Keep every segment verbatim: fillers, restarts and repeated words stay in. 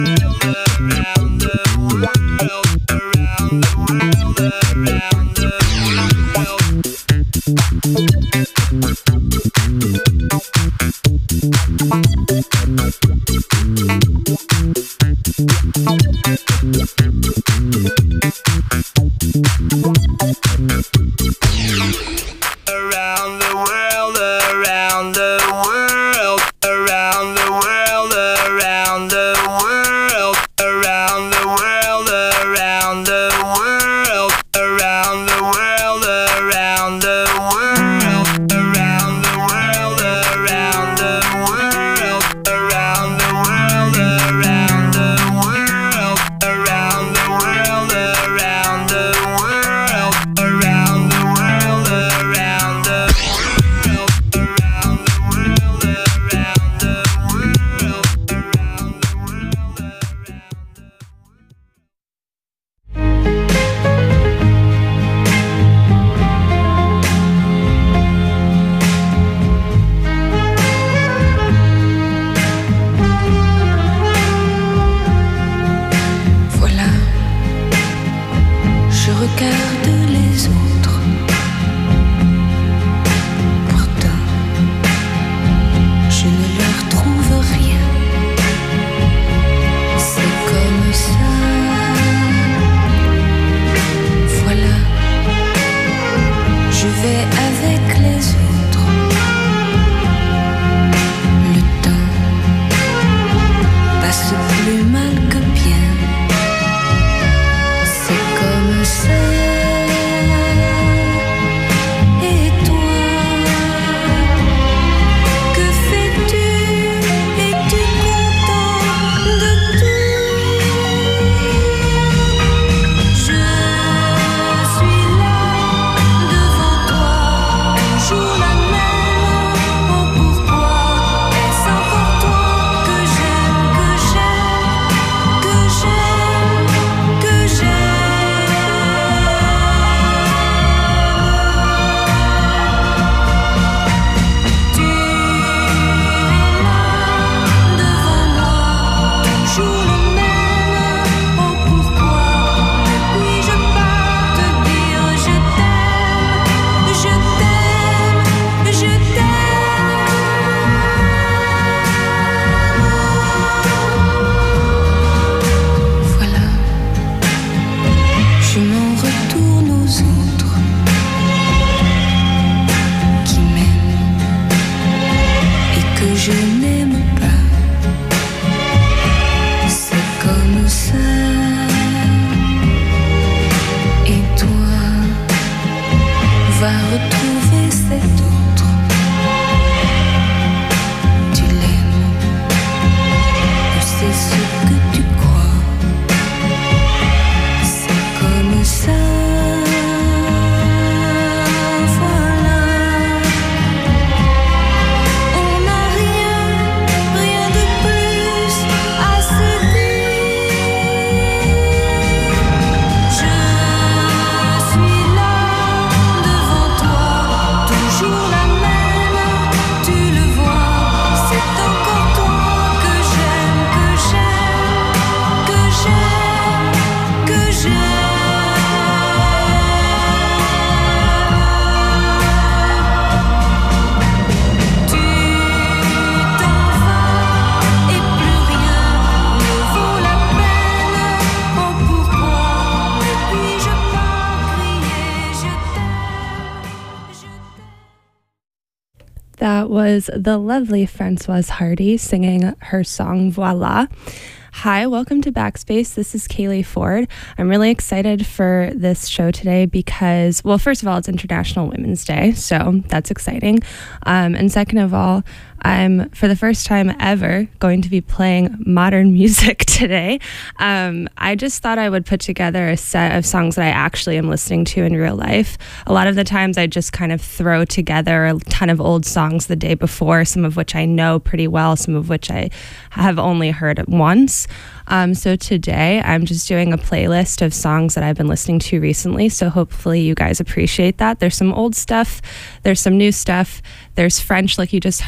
That was the lovely Françoise Hardy singing her song Voila. Hi, welcome to Backspace. This is Kaylee Ford. I'm really excited for this show today because, well, first of all, it's International Women's Day, so that's exciting. Um, and second of all, I'm, for the first time ever, going to be playing modern music today. Um, I just thought I would put together a set of songs that I actually am listening to in real life. A lot of the times I just kind of throw together a ton of old songs the day before, some of which I know pretty well, some of which I have only heard once. Um, so today I'm just doing a playlist of songs that I've been listening to recently, so hopefully you guys appreciate that. There's some old stuff, there's some new stuff, there's French like you just heard,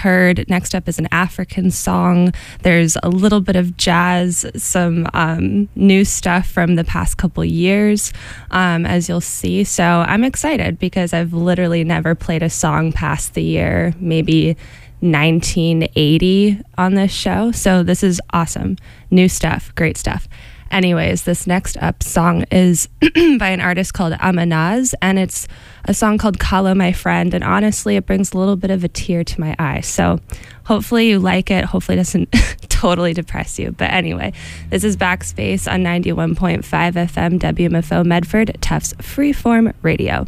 Friend. Next up is an African song. There's a little bit of jazz, some um, new stuff from the past couple years, um, as you'll see. So I'm excited because I've literally never played a song past the year, maybe nineteen eighty on this show. So this is awesome. New stuff, great stuff. Anyways, this next up song is by an artist called Amanaz, and it's a song called Kala My Friend, and honestly, it brings a little bit of a tear to my eye. So hopefully you like it. Hopefully it doesn't totally depress you. But anyway, this is Backspace on ninety-one point five F M W M F O Medford, Tufts Freeform Radio.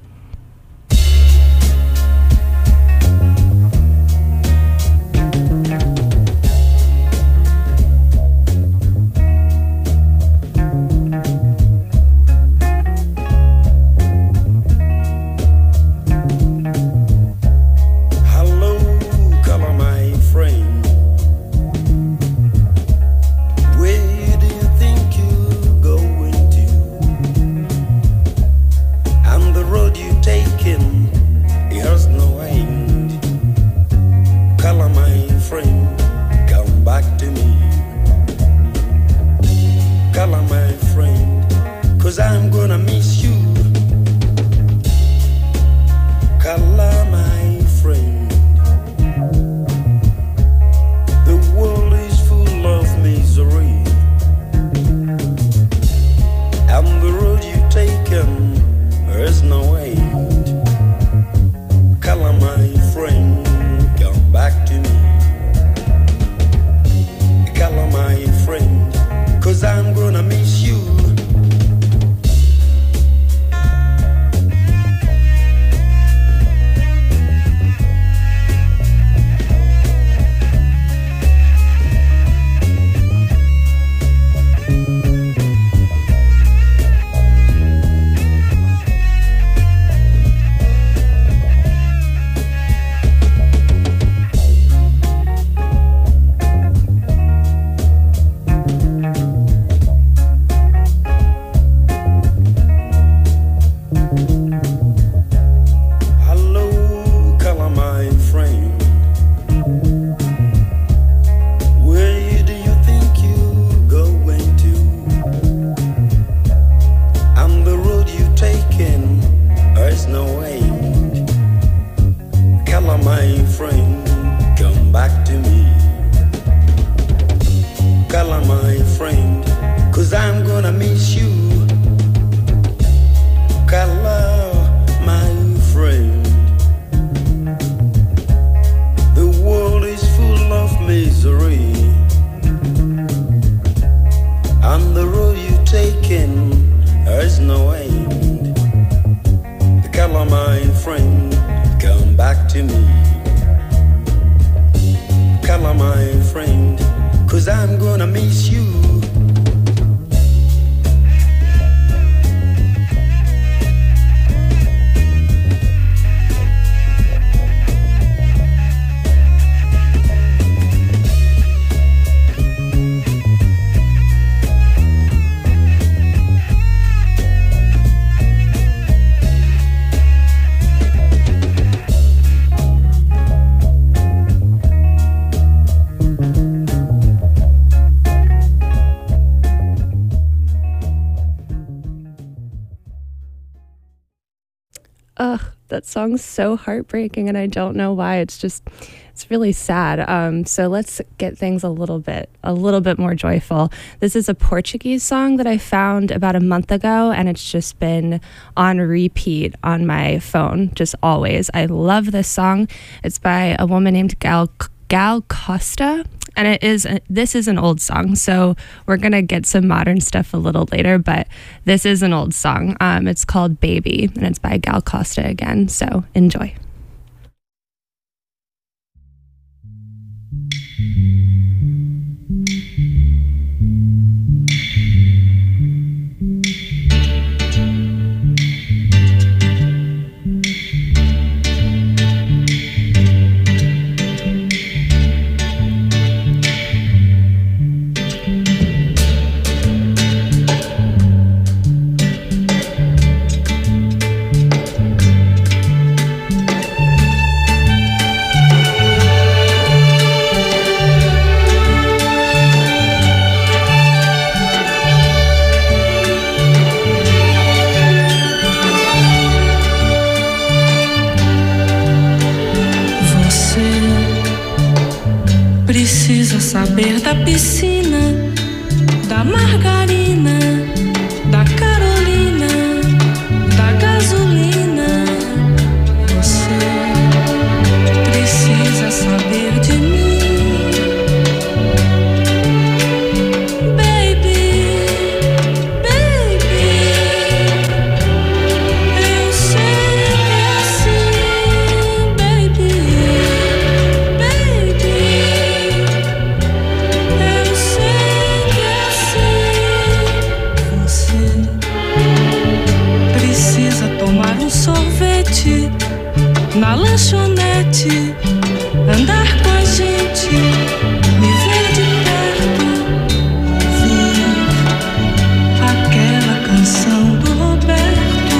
Ugh, that song's so heartbreaking, and I don't know why. It's just, it's really sad. Um, so let's get things a little bit, a little bit more joyful. This is a Portuguese song that I found about a month ago, and it's just been on repeat on my phone, just always. I love this song. It's by a woman named Gal Gal Costa, and it is this is an old song, so we're gonna get some modern stuff a little later, but this is an old song. Um, it's called Baby, and it's by Gal Costa again, so enjoy. piscina, da margarina, da Carolina, da gasolina. Você precisa saber de mim, baby, baby. Eu sei que é assim, baby, baby. Eu sei que é assim. Você precisa tomar um sorvete na lanchonete, andar com a gente, me ver de perto, ouvir aquela canção do Roberto.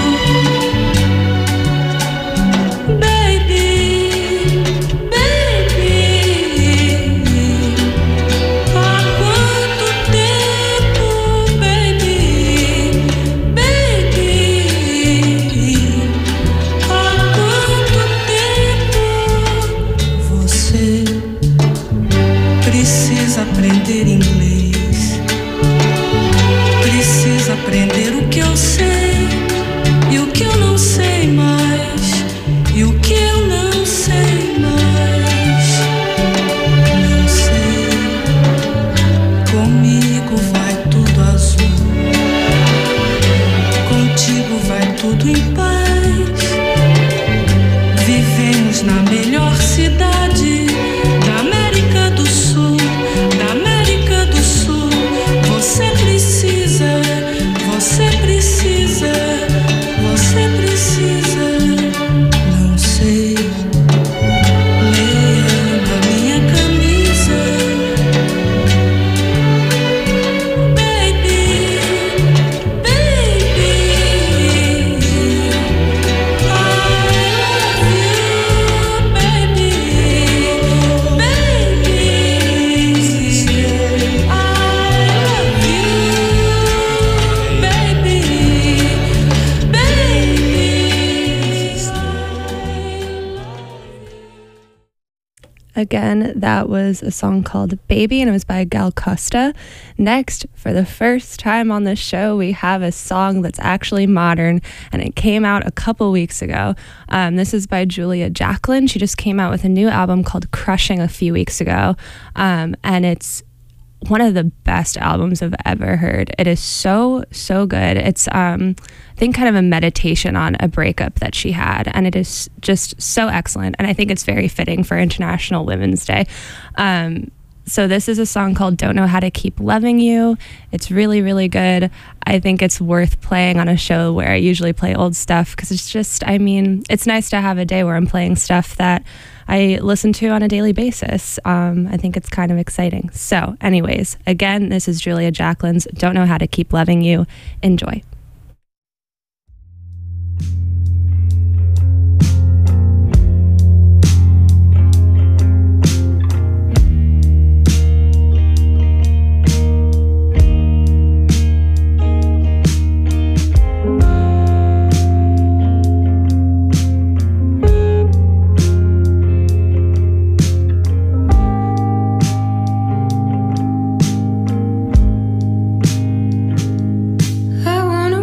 Baby, baby, há quanto tempo, baby, baby, há quanto tempo. Você precisa aprender inglês, precisa aprender o que eu sei e o que eu não sei mais, e o que eu não sei mais. Não sei, comigo vai tudo azul, contigo vai tudo em paz. Vivemos na melhor cidade da América do Sul, da América do Sul. Você precisa, você precisa, você precisa. Não sei, leia na minha camisa, baby, baby. I love you, baby, baby. I love you, baby, baby. Again, that was a song called Baby, and it was by Gal Costa. Next, for the first time on the show, we have a song that's actually modern, and it came out a couple weeks ago. Um, this is by Julia Jacklin. She just came out with a new album called Crushing a few weeks ago, um, and it's one of the best albums I've ever heard. It is so, so good. It's, um, I think, kind of a meditation on a breakup that she had, and it is just so excellent. And I think it's very fitting for International Women's Day. Um, so this is a song called Don't Know How to Keep Loving You. It's really, really good. I think it's worth playing on a show where I usually play old stuff, because it's just, I mean, it's nice to have a day where I'm playing stuff that I listen to on a daily basis. Um, I think it's kind of exciting. So anyways, again, this is Julia Jacklin's Don't Know How to Keep Loving You. Enjoy. I wanna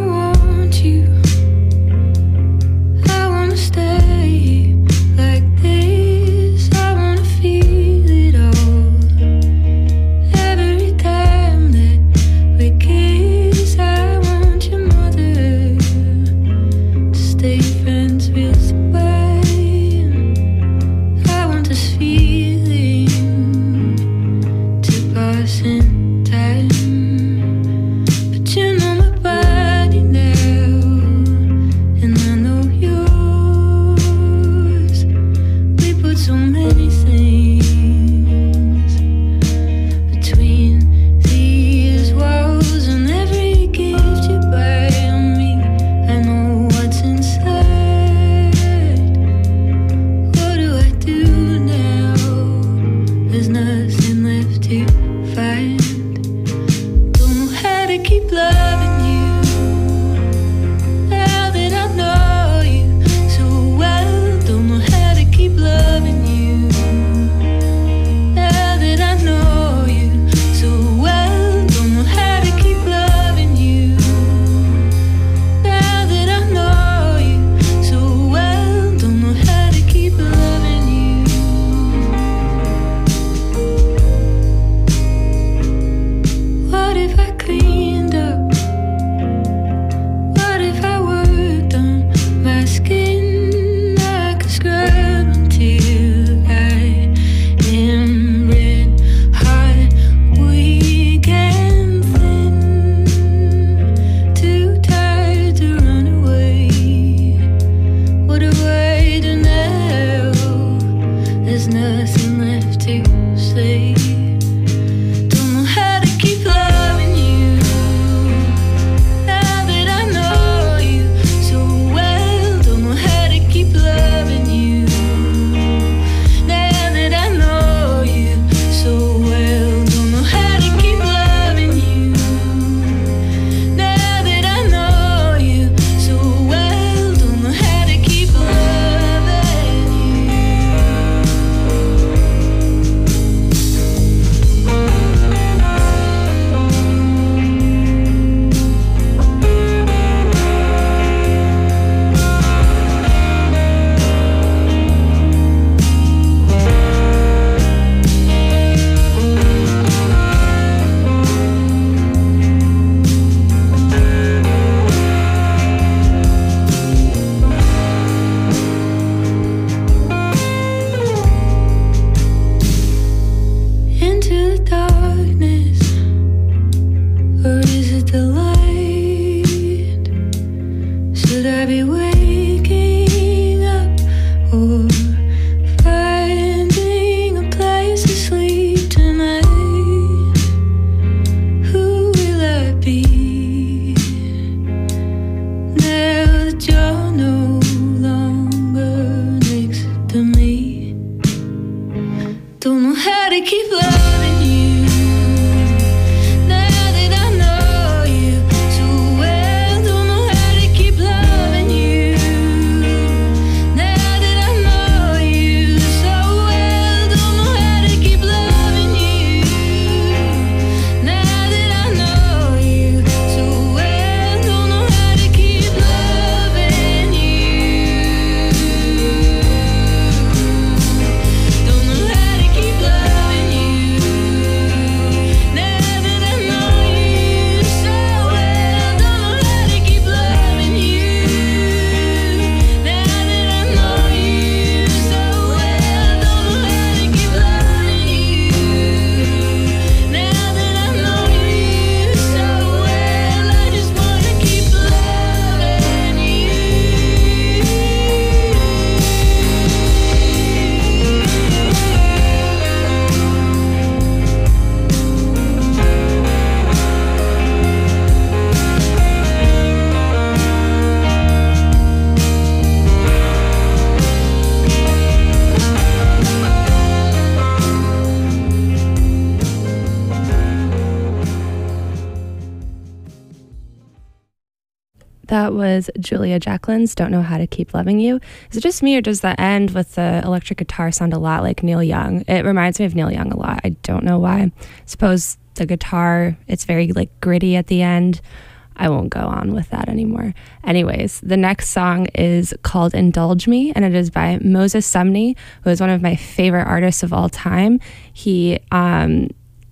That was Julia Jacquelin's Don't Know How to Keep Loving You. Is it just me, or does the end with the electric guitar sound a lot like Neil Young? It reminds me of Neil Young a lot. I don't know why. I suppose the guitar, it's very like gritty at the end. I won't go on with that anymore. Anyways, the next song is called Indulge Me, and it is by Moses Sumney, who is one of my favorite artists of all time. He um,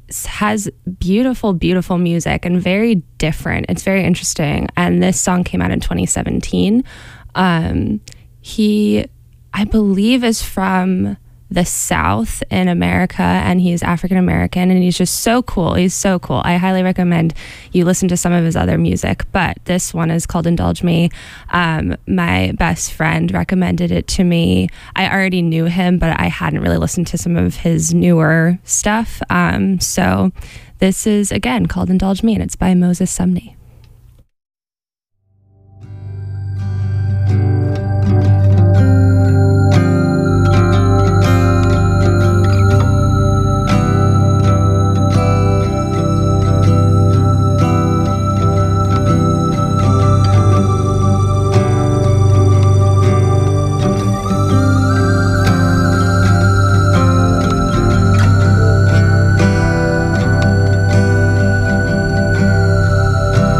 has beautiful, beautiful music and very different. It's very interesting. And this song came out in twenty seventeen. Um, he, I believe, is from the South in America, and he's African American, and he's just so cool. He's so cool. I highly recommend you listen to some of his other music, but this one is called Indulge Me. Um, my best friend recommended it to me. I already knew him, but I hadn't really listened to some of his newer stuff. Um, so this is, again, called Indulge Me, and it's by Moses Sumney. Indulge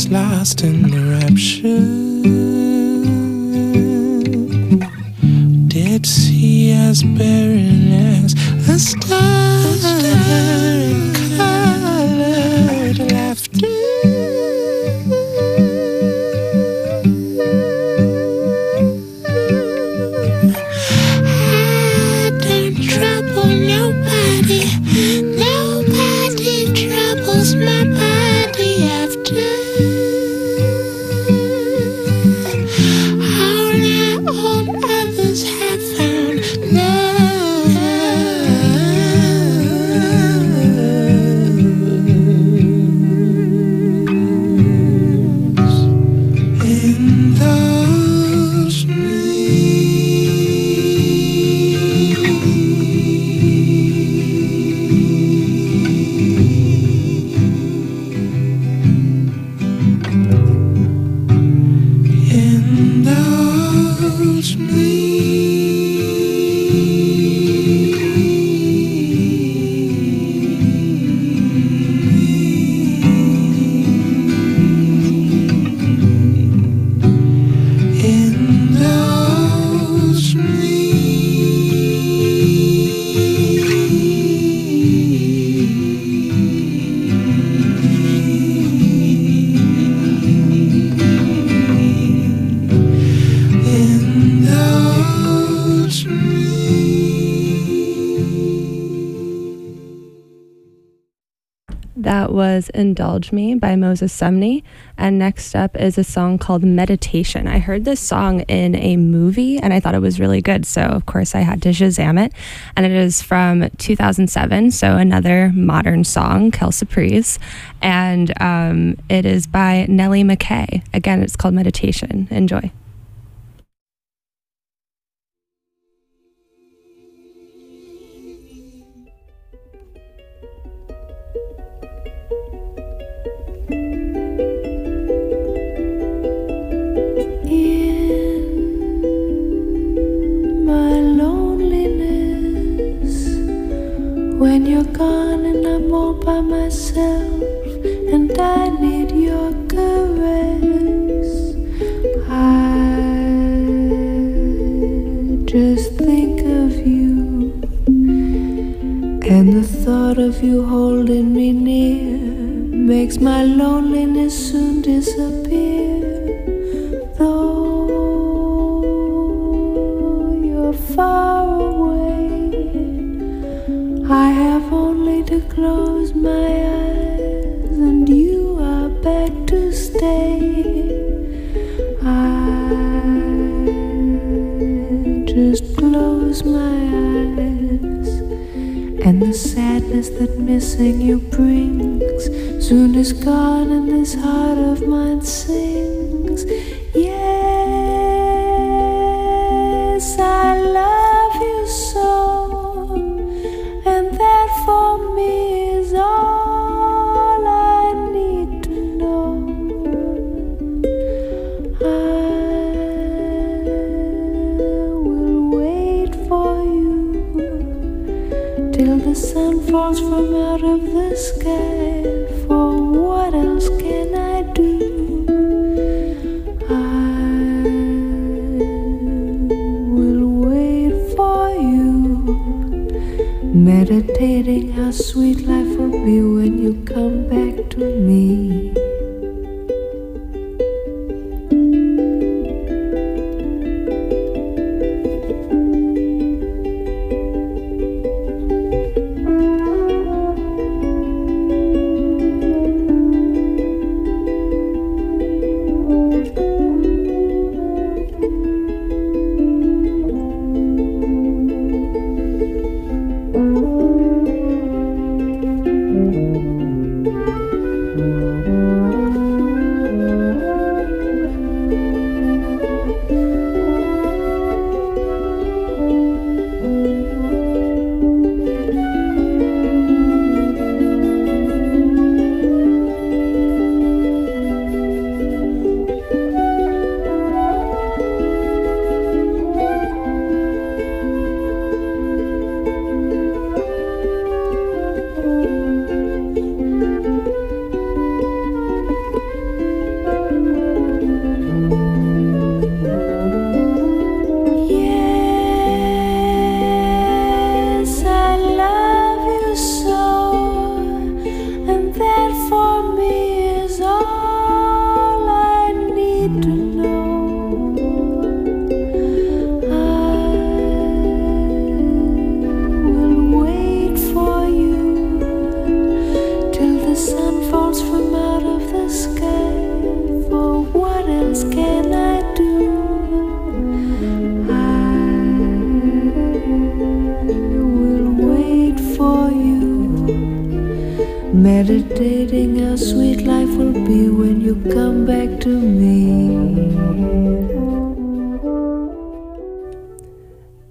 was lost in the rapture. Dead sea as barren as a star in colored laughter. I don't trouble nobody. Nobody troubles my body after. All others have found love. In those In those In those In those That was Indulge Me by Moses Sumney. And next up is a song called Meditation. I heard this song in a movie and I thought it was really good. So, of course, I had to Shazam it. And it is from two thousand seven. So, another modern song, Kel Surprise. And um, it is by Nellie McKay. Again, it's called Meditation. Enjoy. My loneliness, when you're gone and I'm all by myself, and I need your caress, I just think of you, and the thought of you holding me near makes my loneliness soon disappear. Though far away, I have only to close my eyes, and you are back to stay. I just close my eyes, and the sadness that missing you brings soon is gone, and this heart of mine sings. Yes, I love you so, and that for me is all I need to know. I will wait for you till the sun falls from out of the sky, for what else can I do? Meditating how sweet life will be when you come back to me.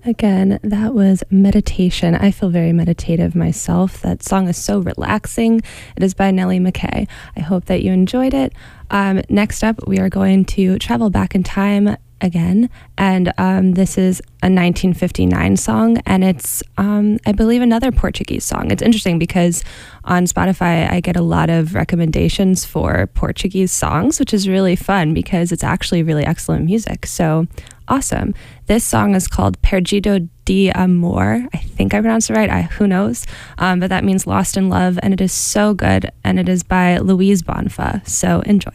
Again, that was Meditation. I feel very meditative myself. That song is so relaxing. It is by Nellie McKay. I hope that you enjoyed it. Um, next up, we are going to travel back in time again, and um, this is a nineteen fifty-nine song, and it's, um, I believe, another Portuguese song. It's interesting because on Spotify, I get a lot of recommendations for Portuguese songs, which is really fun because it's actually really excellent music. So awesome. This song is called Perdido de Amor. I think I pronounced it right. I, who knows? Um, but that means lost in love, and it is so good, and it is by Luís Bonfa. So enjoy.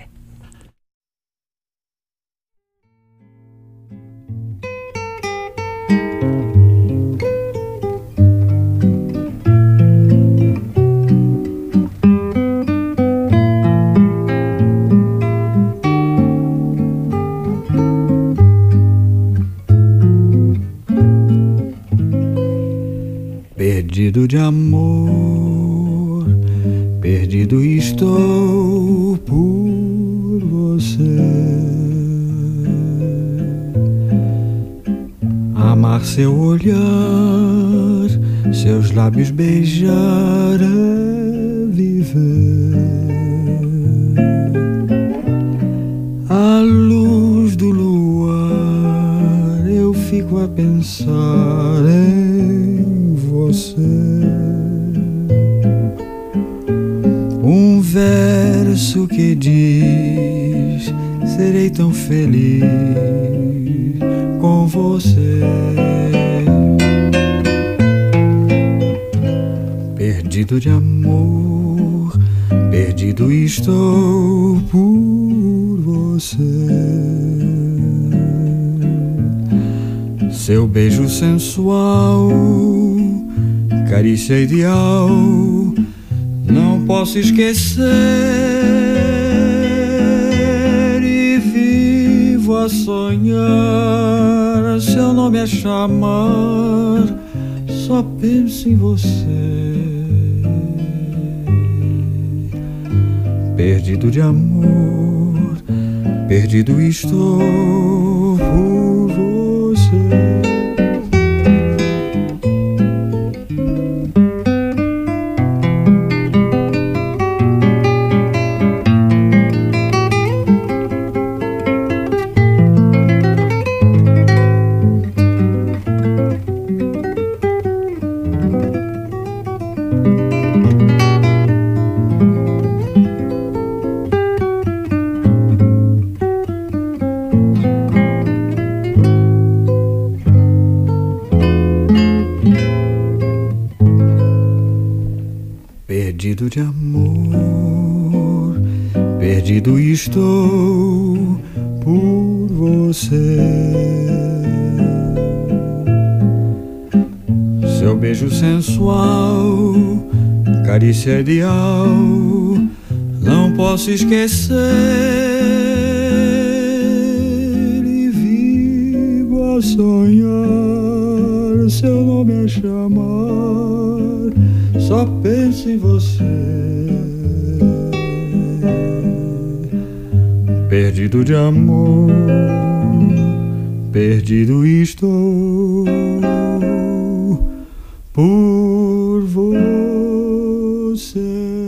Perdido de amor, perdido estou por você. Amar seu olhar, seus lábios beijar é viver. À luz do luar eu fico a pensar em você. Um verso que diz: serei tão feliz com você. Perdido de amor, perdido estou por você. Seu beijo sensual, carícia ideal, não posso esquecer. E vivo a sonhar, seu nome a chamar, só penso em você. Perdido de amor, perdido estou por você. Perdido de amor, perdido estou por você. Seu beijo sensual, carícia ideal, não posso esquecer. E vivo a sonhar, seu nome a chamar, só penso em você. Perdido de amor, perdido estou por você.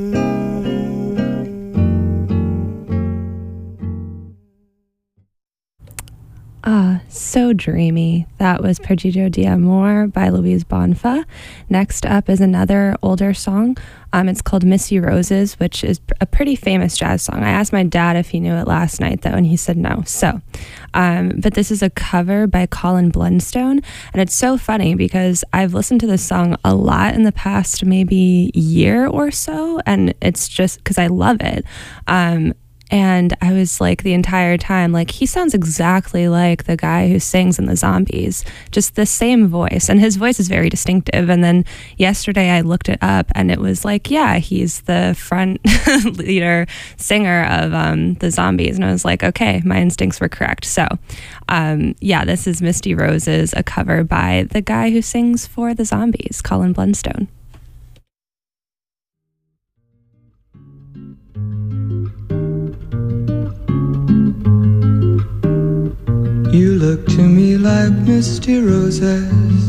Ah, so dreamy. That was Perdido de Amor by Luís Bonfa. Next up is another older song. Um, it's called Misty Roses, which is a pretty famous jazz song. I asked my dad if he knew it last night, though, and he said no. So, um, but this is a cover by Colin Blunstone, and it's so funny because I've listened to this song a lot in the past maybe year or so, and it's just because I love it. Um, And I was like the entire time, like, he sounds exactly like the guy who sings in the Zombies, just the same voice. And his voice is very distinctive. And then yesterday I looked it up and it was like, yeah, he's the front leader singer of um, the Zombies. And I was like, okay, my instincts were correct. So um, yeah, this is Misty Roses, a cover by the guy who sings for the Zombies, Colin Blunstone. You look to me like misty roses,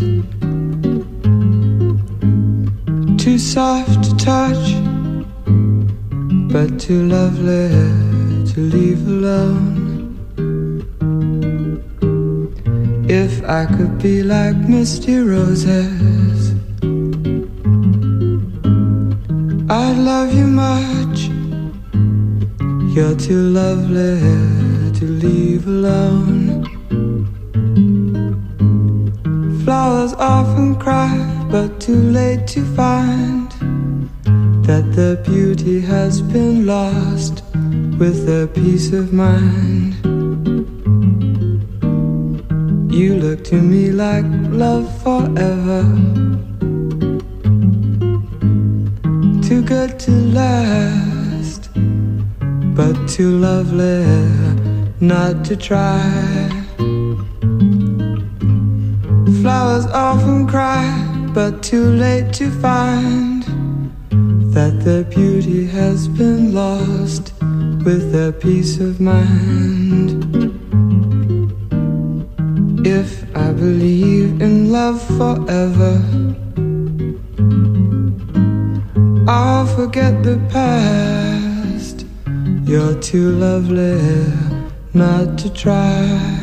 too soft to touch, but too lovely to leave alone. If I could be like misty roses, I'd love you much. You're too lovely to leave alone. Flowers often cry, but too late to find that their beauty has been lost with their peace of mind. You look to me like love forever, too good to last, but too lovely not to try. Flowers often cry, but too late to find that their beauty has been lost with their peace of mind. If I believe in love forever, I'll forget the past. You're too lovely not to try.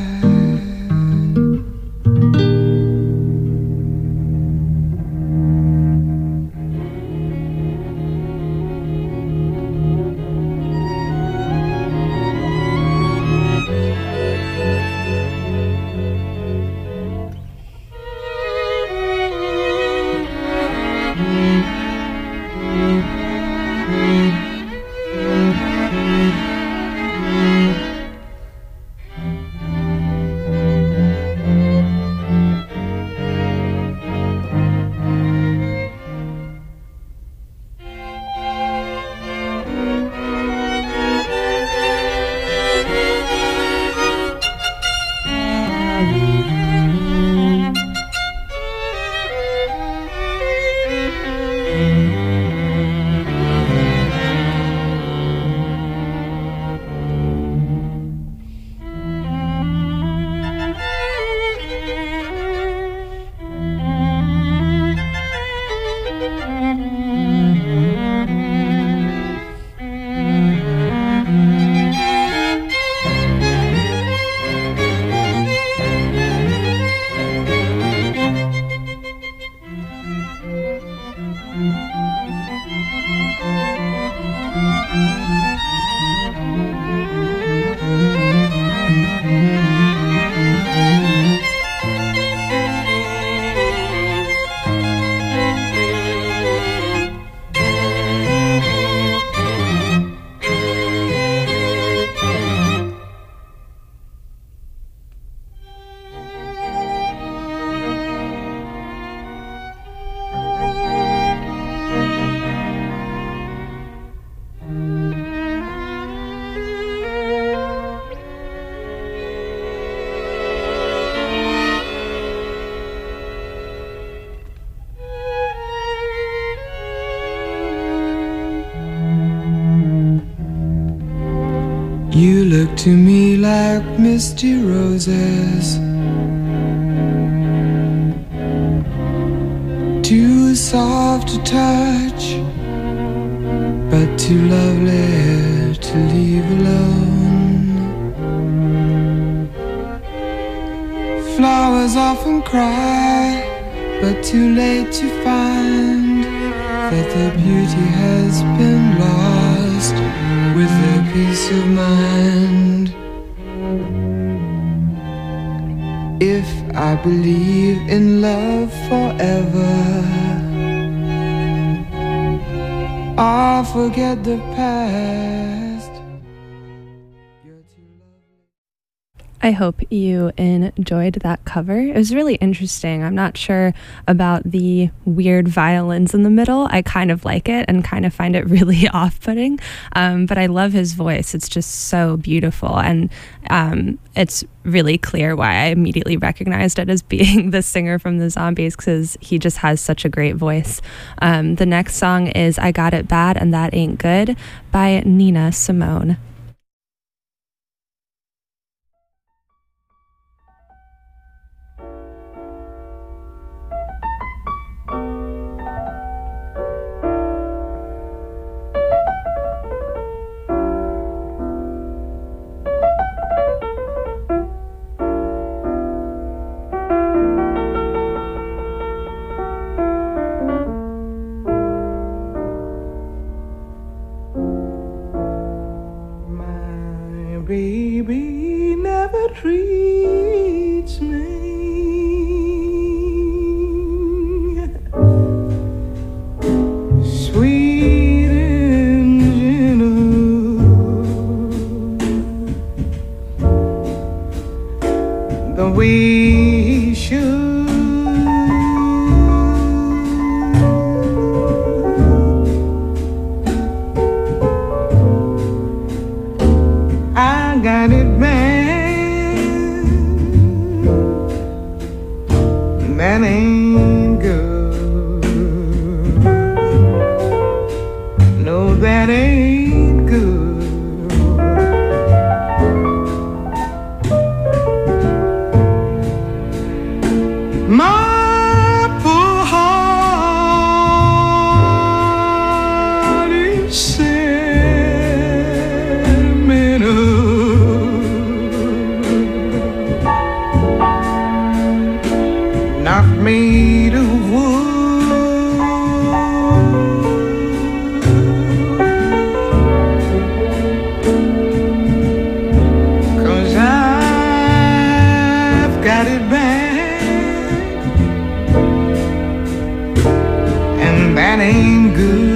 You look to me like misty roses, too soft to touch, but too lovely to leave alone. Flowers often cry, but too late to find that their beauty has been lost with their peace of mind. If I believe in love forever, I'll forget the past. I hope you enjoyed that cover. It was really interesting. I'm not sure about the weird violins in the middle. I kind of like it and kind of find it really off-putting, um, but I love his voice. It's just so beautiful, and um, it's really clear why I immediately recognized it as being the singer from the Zombies, because he just has such a great voice. Um, the next song is I Got It Bad and That Ain't Good by Nina Simone. the way he should. I got it bad, that ain't good. No, that ain't good. My poor heart is sentimental, not made of wood. 'Cause I've got it bad, and that ain't good.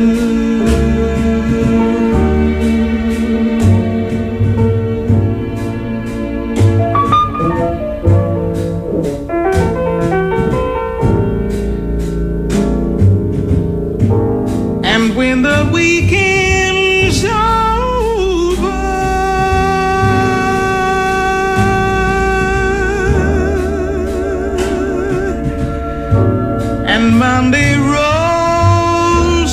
And when the weekend's over and Monday rolls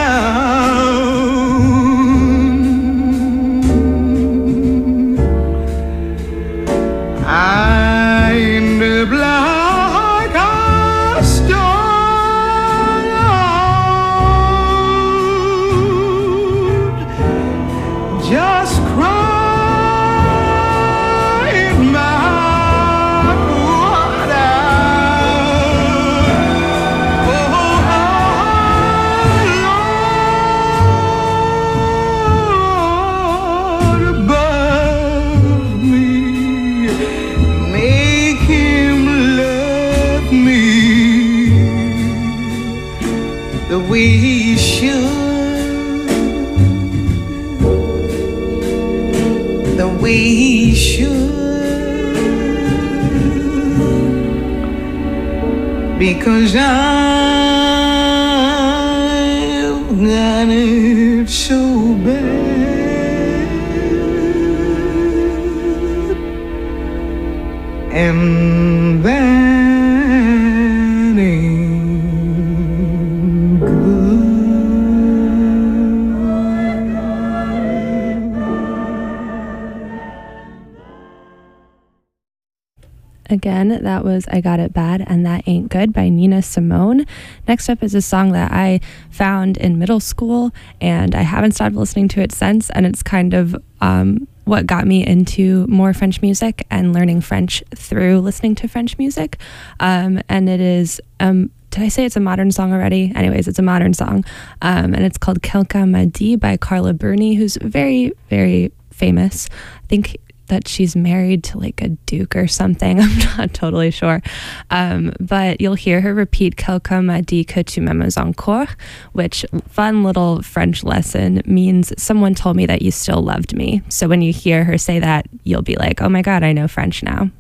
around, I end up like a stone, just crying my heart out. Oh, Lord above me, make him love me the way he should, the way he should, because I've got it so bad, and that ain't good. Again, that was I Got It Bad and That Ain't Good by Nina Simone. Next up is a song that I found in middle school, and I haven't stopped listening to it since, and it's kind of um, what got me into more French music and learning French through listening to French music. Um, and it is, um, did I say it's a modern song already? Anyways, it's a modern song, um, and it's called Quelqu'un m'a dit by Carla Bruni, who's very, very famous. I think that she's married to like a duke or something. I'm not totally sure. Um, but you'll hear her repeat Quelqu'un m'a dit que tu m'aimes encore, which, fun little French lesson, means someone told me that you still loved me. So when you hear her say that, you'll be like, oh my God, I know French now.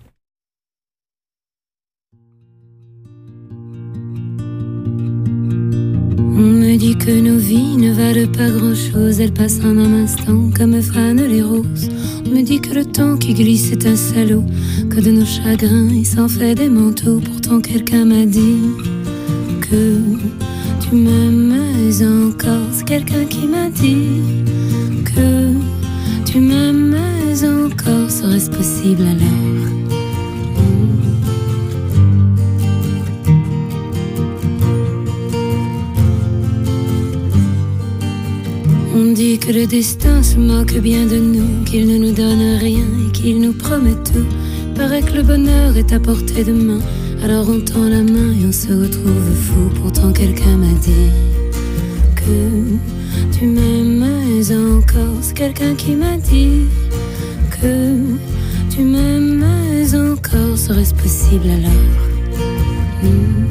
On me dit que nos vies ne valent pas grand-chose, elles passent en un instant comme fanent les roses. On me dit que le temps qui glisse est un salaud, que de nos chagrins il s'en fait des manteaux. Pourtant quelqu'un m'a dit que tu m'aimes encore. C'est quelqu'un qui m'a dit que tu m'aimes encore. Serait-ce possible alors? On dit que le destin se moque bien de nous, qu'il ne nous donne rien et qu'il nous promet tout. Paraît que le bonheur est à portée de main, alors on tend la main et on se retrouve fou. Pourtant quelqu'un m'a dit que tu m'aimes encore. C'est quelqu'un qui m'a dit que tu m'aimes encore. Serait-ce possible alors? hmm.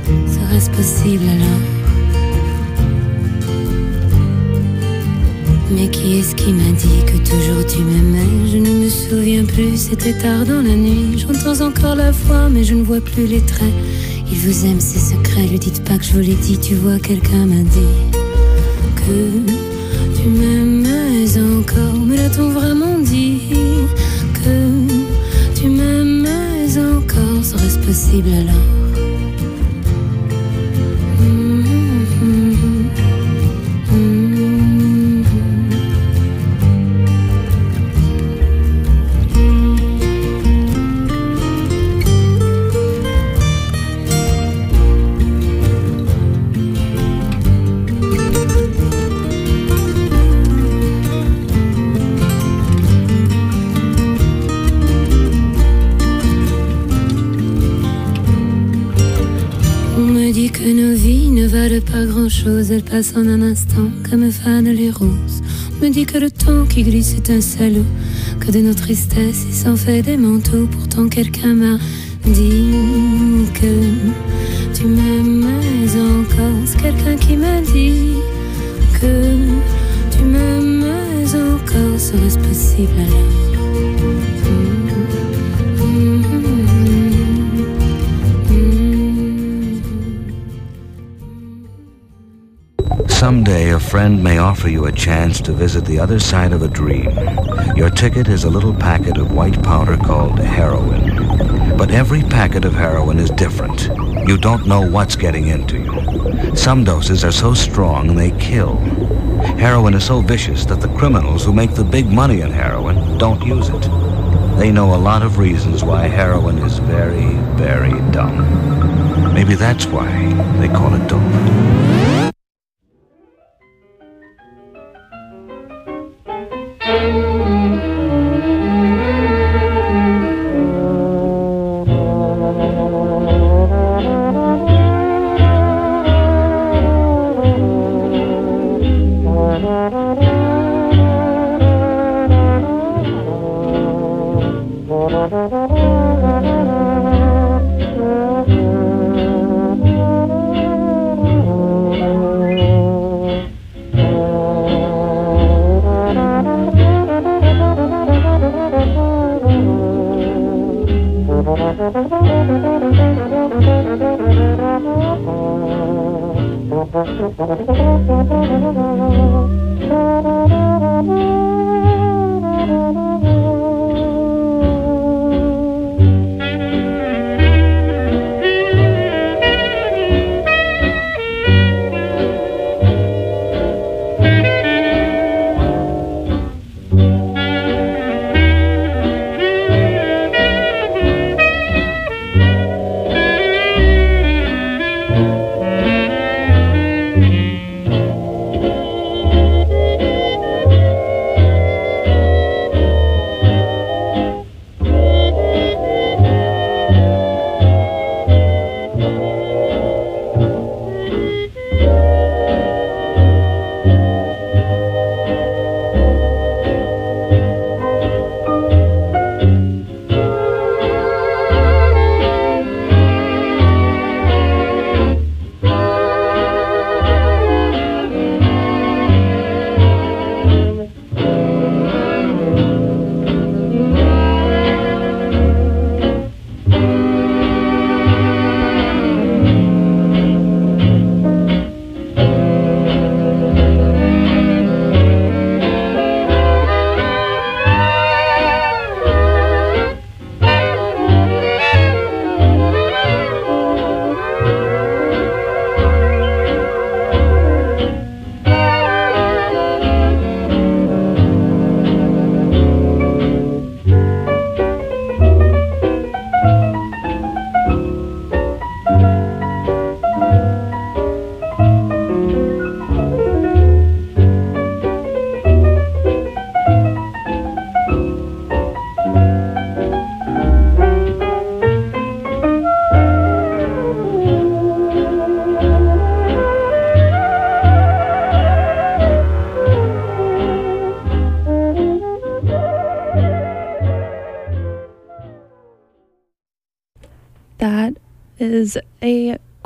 Serait-ce possible alors? Mais qui est-ce qui m'a dit que toujours tu m'aimais? Je ne me souviens plus, c'était tard dans la nuit. J'entends encore la voix, mais je ne vois plus les traits. Il vous aime, ses secrets, lui dites pas que je vous l'ai dit. Tu vois, quelqu'un m'a dit que tu m'aimais encore. Mais l'a-t-on vraiment dit que tu m'aimais encore? Serait-ce possible alors? Que nos vies ne valent pas grand-chose, elles passent en un instant comme fanent les roses. On me dit que le temps qui glisse est un salaud, que de nos tristesses il s'en fait des manteaux. Pourtant quelqu'un m'a dit que tu m'aimais encore. C'est quelqu'un qui m'a dit que tu m'aimais encore. Serait-ce possible alors? Someday a friend may offer you a chance to visit the other side of a dream. Your ticket is a little packet of white powder called heroin. But every packet of heroin is different. You don't know what's getting into you. Some doses are so strong they kill. Heroin is so vicious that the criminals who make the big money in heroin don't use it. They know a lot of reasons why heroin is very, very dumb. Maybe that's why they call it dope.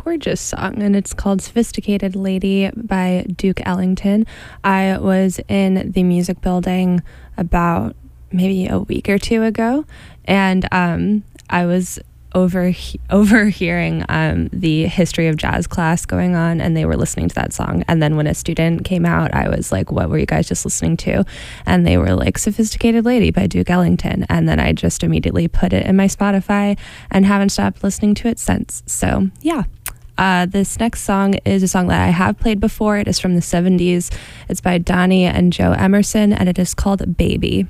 gorgeous song, and it's called Sophisticated Lady by Duke Ellington. I was in the music building about maybe a week or two ago, and um, I was over overhearing um, the history of jazz class going on, and they were listening to that song. And then when a student came out, I was like, what were you guys just listening to? And they were like, Sophisticated Lady by Duke Ellington. And then I just immediately put it in my Spotify and haven't stopped listening to it since. So yeah. Uh, this next song is a song that I have played before. It is from the seventies. It's by Donnie and Joe Emerson, and it is called Baby.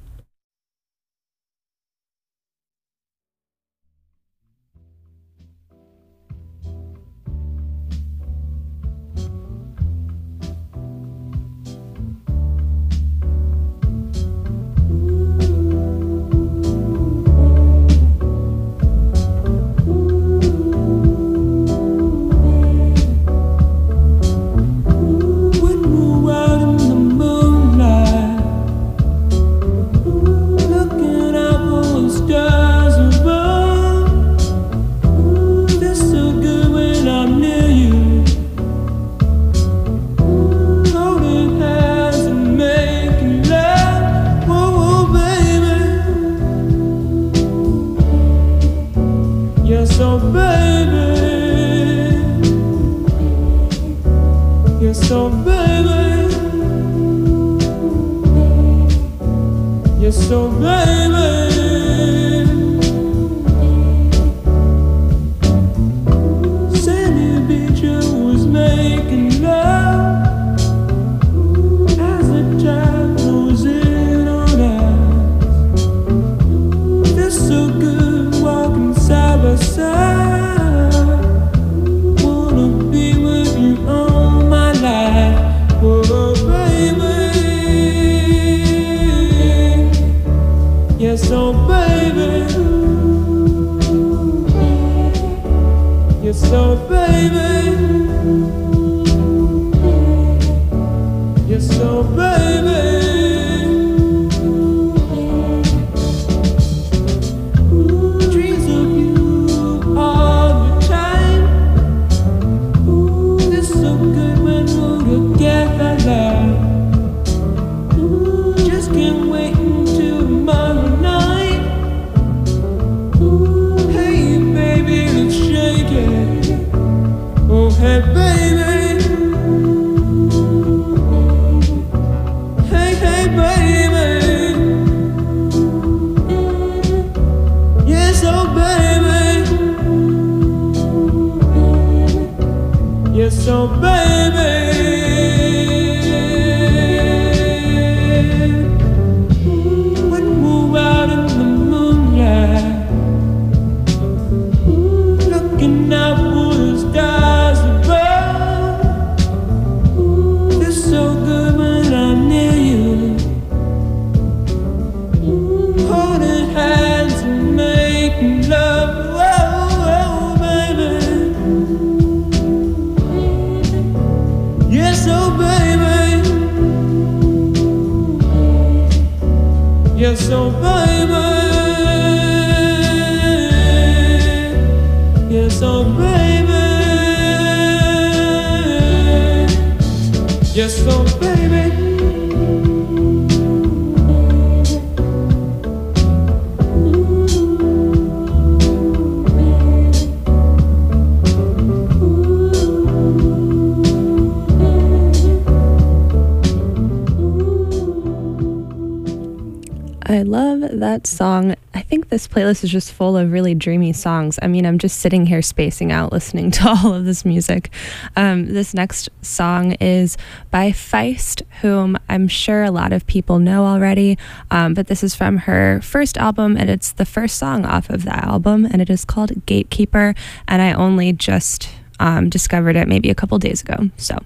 I love that song. I think this playlist is just full of really dreamy songs. I mean, I'm just sitting here spacing out listening to all of this music. Um, this next song is by Feist, whom I'm sure a lot of people know already, um, but this is from her first album, and it's the first song off of that album, and it is called Gatekeeper, and I only just um, discovered it maybe a couple days ago, so.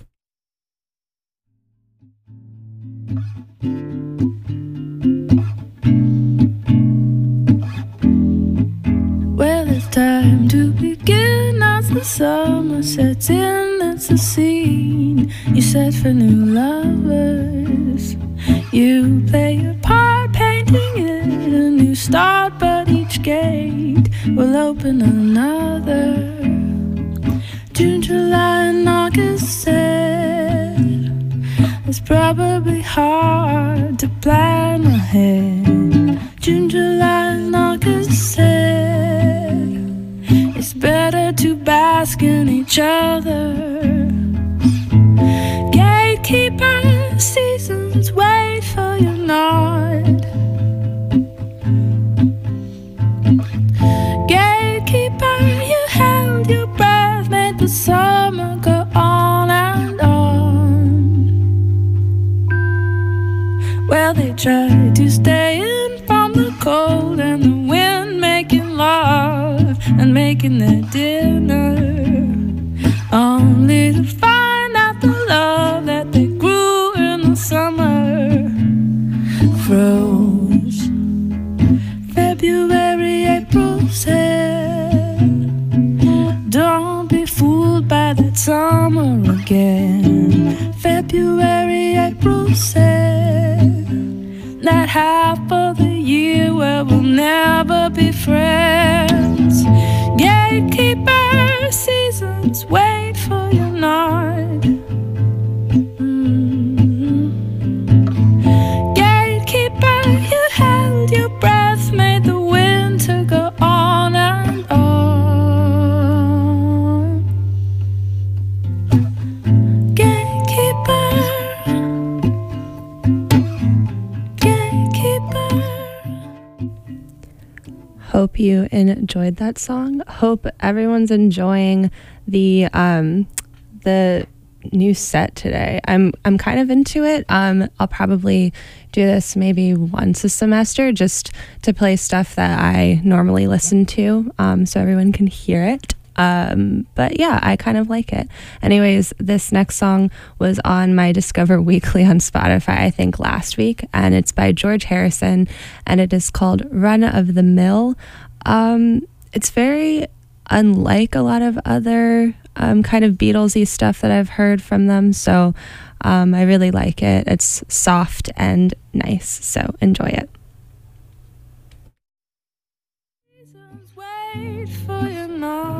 Well, it's time to begin as the summer sets in. It's a scene you set for new lovers. You play your part, painting it a new start, but each gate will open another. June, July, and August said it's probably hard to plan ahead. June, July, and August said it's better to bask in each other. Gatekeeper seasons wait for your nod. Gatekeeper, you held your breath, made the summer go on and on. Well, they tried to stay in from the cold and the wind, making love and making their dinner, only to find out the love that they grew in the summer froze. February, April said, don't be fooled by that summer again. February, April said, that half of the year where we'll never be friends. Gatekeeper seasons wait for your nod. Mm-hmm. Gatekeeper, you held your breath, made the winter go on and on. Gatekeeper, gatekeeper. Hope you enjoyed that song. Hope everyone's enjoying the um, the new set today. I'm I'm kind of into it. Um, I'll probably do this maybe once a semester, just to play stuff that I normally listen to, um, so everyone can hear it. Um, but yeah, I kind of like it. Anyways, this next song was on my Discover Weekly on Spotify, I think last week, and it's by George Harrison, and it is called Run of the Mill. Um, it's very unlike a lot of other um, kind of Beatlesy stuff that I've heard from them, so um, I really like it. It's soft and nice, so enjoy it. Wait for your nod.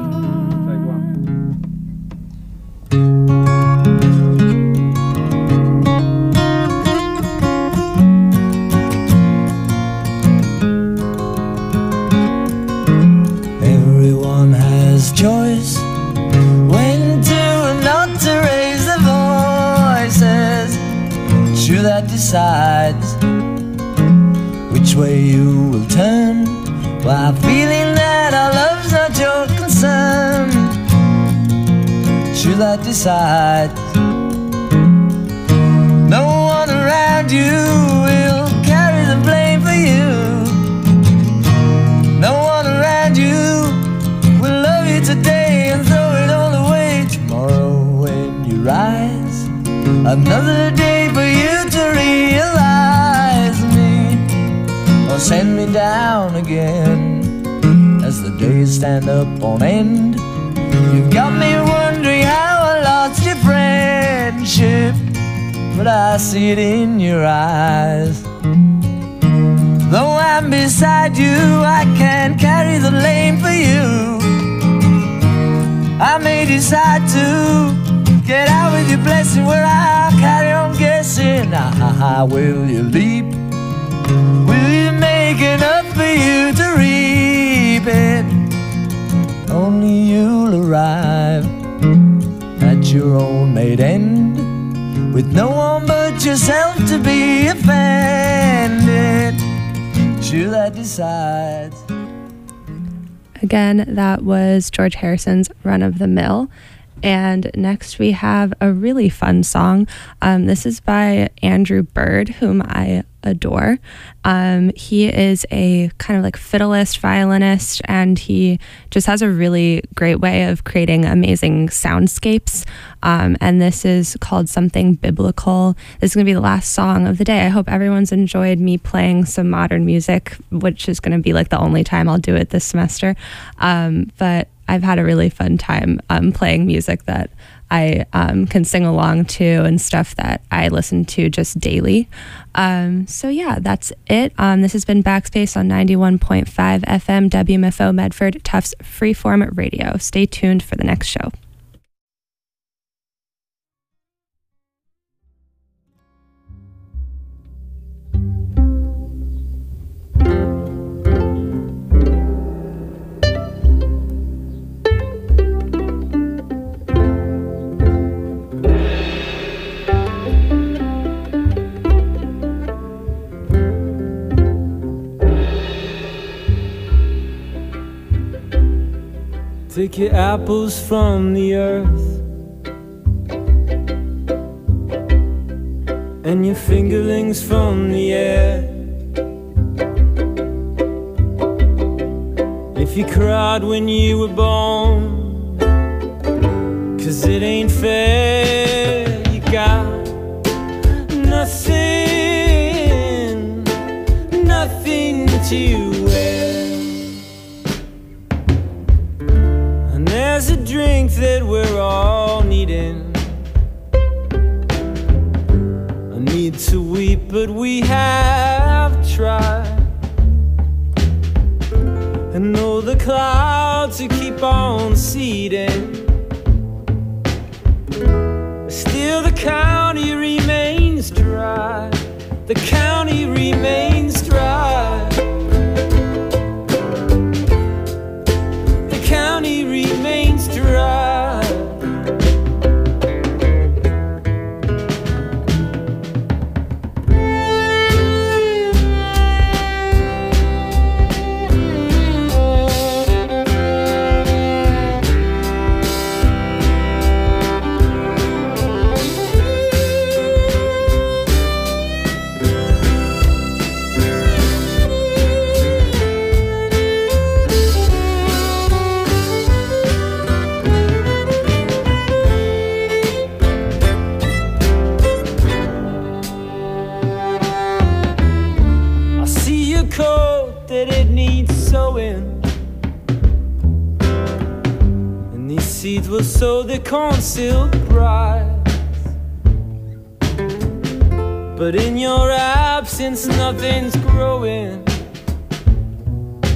Everyone has choice when to and not to raise their voices. It's you that decides which way you will turn, while feeling that our love's not your concern. It's you that decides. No one around you will carry the blame for you. No one around you will love you today and throw it all away tomorrow when you rise. Another day for you to realize me, or send me down again as the days stand up on end. You've got me wondering how I lost your friendship, but I see it in your eyes. Though I'm beside you, I can't carry the blame for you. I may decide to get out with your blessing, where I'll carry on guessing. Ah, will you leap? Will you make enough for you to reap it? Only you'll arrive at your own made end, with no one but yourself to be offended. It's you that decides. Again, that was George Harrison's Run of the Mill. And next we have a really fun song. Um, this is by Andrew Bird, whom I adore. Um, he is a kind of like fiddleist, violinist, and he just has a really great way of creating amazing soundscapes. Um, and this is called Something Biblical. This is going to be the last song of the day. I hope everyone's enjoyed me playing some modern music, which is going to be like the only time I'll do it this semester. Um, but I've had a really fun time um, playing music that I um, can sing along to and stuff that I listen to just daily. Um, so yeah, that's it. Um, this has been Backspace on ninety-one point five F M W M F O Medford, Tufts Freeform Radio. Stay tuned for the next show. take your apples from the earth and your fingerlings from the air. If you cried when you were born, 'cause it ain't fair, you got nothing, nothing to wear. And there's a drink that we're all needing. I need to weep, but we have tried. And though the clouds will keep on seeding, still the county remains dry. The county remains dry. The county remains dry. That it needs sowing, and these seeds will sow the corn silk bright. But in your absence nothing's growing.